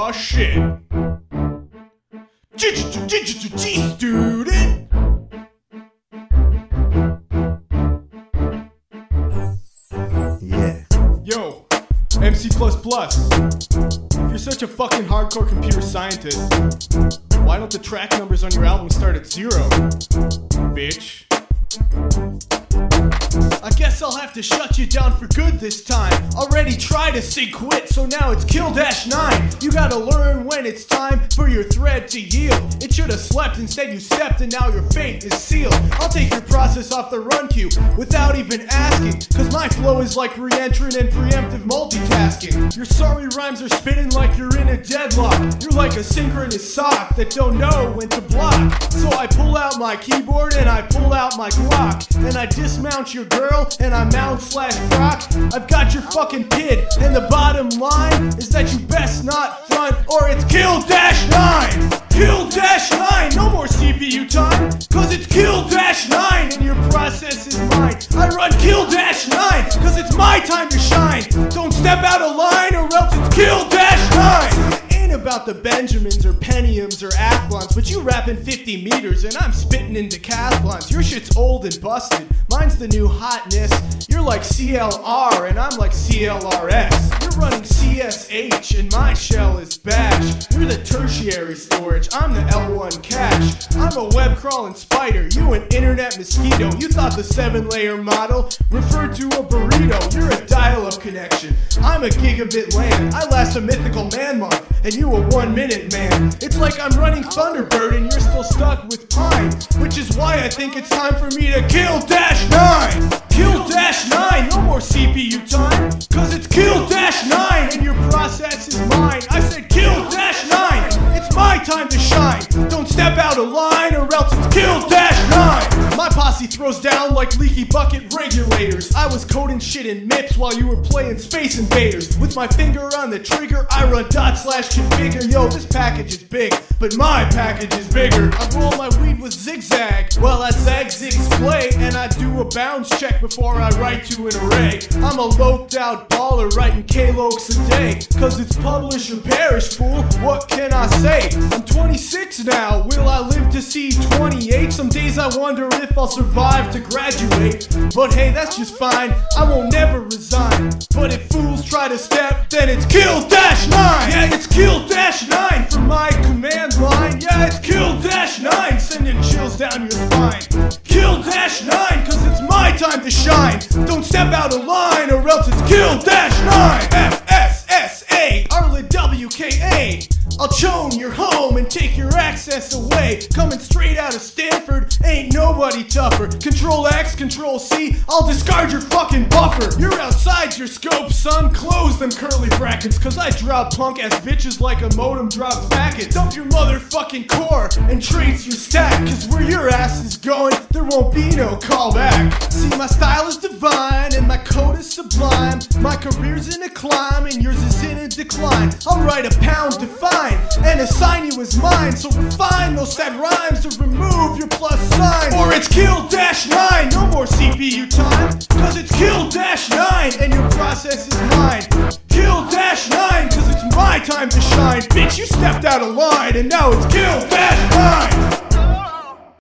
Aw shit. G-student. Yeah. Yo, MC++. If you're such a fucking hardcore computer scientist, why don't the track numbers on your album start at 0, bitch? I guess I'll have to shut you down for good this time. Already tried to say quit, so now it's kill-9. You gotta learn when it's time for your thread to yield. It should've slept, instead you stepped, and now your fate is sealed. I'll take your process off the run queue without even asking, cause my flow is like re-entrant and preemptive multitasking. Your sorry rhymes are spitting like you're in a deadlock. You're like a synchronous sock that don't know when to block. So I pull out my keyboard and I pull out my Glock, and I dismount your girl and I mount/proc. I've got your fucking kid, and the bottom line is that you best not front, or it's kill-9. Kill-9, no more CPU time, cause it's kill-9 and your process is mine. I run kill-9 cause it's my time to shine. Don't step out of line or else it's kill-9. About the Benjamins or Pentiums or Athlons, but you rapping 50 meters and I'm spitting in decathlons. Your shit's old and busted, mine's the new hotness. You're like CLR and I'm like CLRS. You're running CSH and my shell is bash. You're the tertiary storage, I'm the L1 cache. I'm a web crawling spider, you an internet mosquito. You thought the 7-layer model referred to a burrito. You're a dial-up connection, I'm a gigabit LAN. I last a mythical man month and you a 1-minute man. It's like I'm running Thunderbird and you're still stuck with Pine, which is why I think it's time for me to kill-9. Kill-9, no more CPU time, cause it's kill-9 and your process is mine. I said kill-9, it's my time to shine. Don't step out of line or else it's kill-9. My posse throws down like leaky bucket regulators. I was coding shit in MIPS while you were playing Space Invaders. With my finger on the trigger, I run /configure. Yo, this package is big, but my package is bigger. I roll my weed with zigzag while I zag-zigs play, and I do a bounds check before I write to an array. I'm a loped out baller writing K-Lokes a day, cause it's publish or perish, fool. What can I say? I'm 26 now, will I live to see 28? Some days I wonder if I'll survive to graduate, but hey, that's just fine, I won't never resign. But if fools try to step, then it's kill-9. Yeah, it's kill-9 for my command line. Yeah, it's kill-9, sending chills down your spine. Kill-9, cause it's my time to shine. Don't step out of line or else it's kill-9. FSSA, Arla WKA. I'll chone your home and take your access away. Coming straight out of Stanford, ain't nobody tougher. Control-X, Control-C, I'll discard your fucking buffer. You're outside your scope, son, close them curly brackets, cause I drop punk-ass bitches like a modem drops packets. Dump your motherfucking core and trace your stack, cause where your ass is going, there won't be no callback. See, my style is divine and my code is sublime. My career's in a climb and yours is in a decline. I'll write a pound define and assign you as mine, so refine those sad rhymes or remove your plus sign. Or it's kill-9, no more CPU time, cause it's kill-9 and your process is mine. Kill-9 cause it's my time to shine. Bitch, you stepped out of line and now it's kill-9.